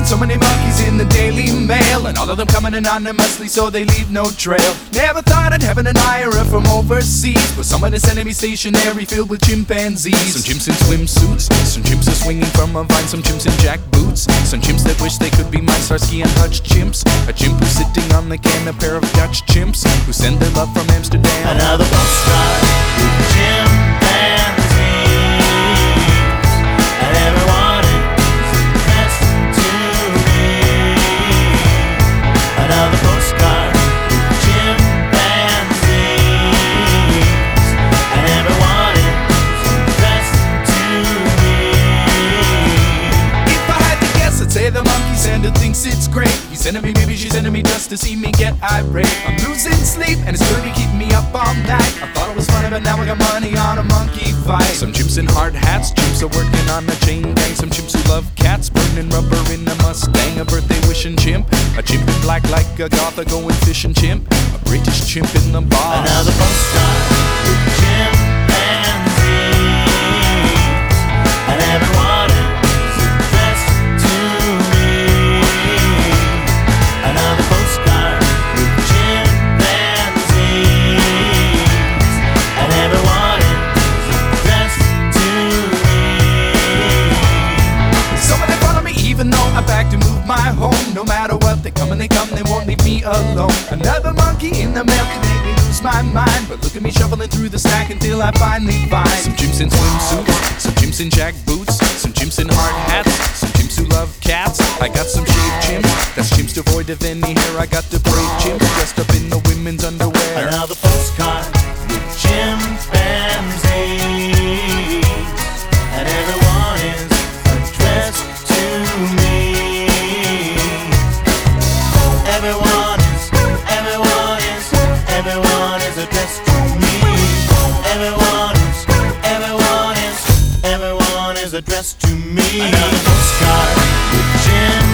so many monkeys in the Daily Mail, and all of them coming anonymously so they leave no trail. Never thought I'd have an admirer from overseas, but someone is sending me stationery filled with chimpanzees. Some chimps in swimsuits, some chimps are swinging from a vine, some chimps in jack boots, some chimps that wish they could be my Starsky and Hutch chimps. A chimp who's sitting on the can, a pair of Dutch chimps who send their love from Amsterdam. Another postcard with chimpanzees, and everyone is addressed to me. Another postcard with chimpanzees, and everyone is addressed to me. If I had to guess, I'd say the monkey sender thinks it's great. He's sending me, maybe she's sending me just to see me get irate. I'm losing sleep and it's really keeping me up all night. I thought it was funny, but now I got money on a monkey fight. Some chimps in hard hats, chimps are working on a chain gang. Some chimps who love cats, burning rubber in a Mustang. A birthday wishing chimp, a chimp in black like a goth, a going fishing chimp, a British chimp in the bar. Another postcard with chimpanzees, and everyone is addressed to me. Another postcard with chimpanzees, and everyone is addressed to me. Some of them follow me even though I back to move my home. No matter what, they come and they come, they won't leave me alone. Another monkey in the mail can make me lose my mind, but look at me shuffling through the stack until I finally find some chimps in swimsuits, some chimps in jack boots, some chimps in hard hats, some chimps who love cats. I got some shaved chimps, that's chimps devoid of any hair. I got the brave chimps dressed up in the women's underwear. Another postcard with chimpanzees, and everyone is addressed to me. Everyone is addressed to me. Everyone is addressed to me. Another postcard with chimpanzees.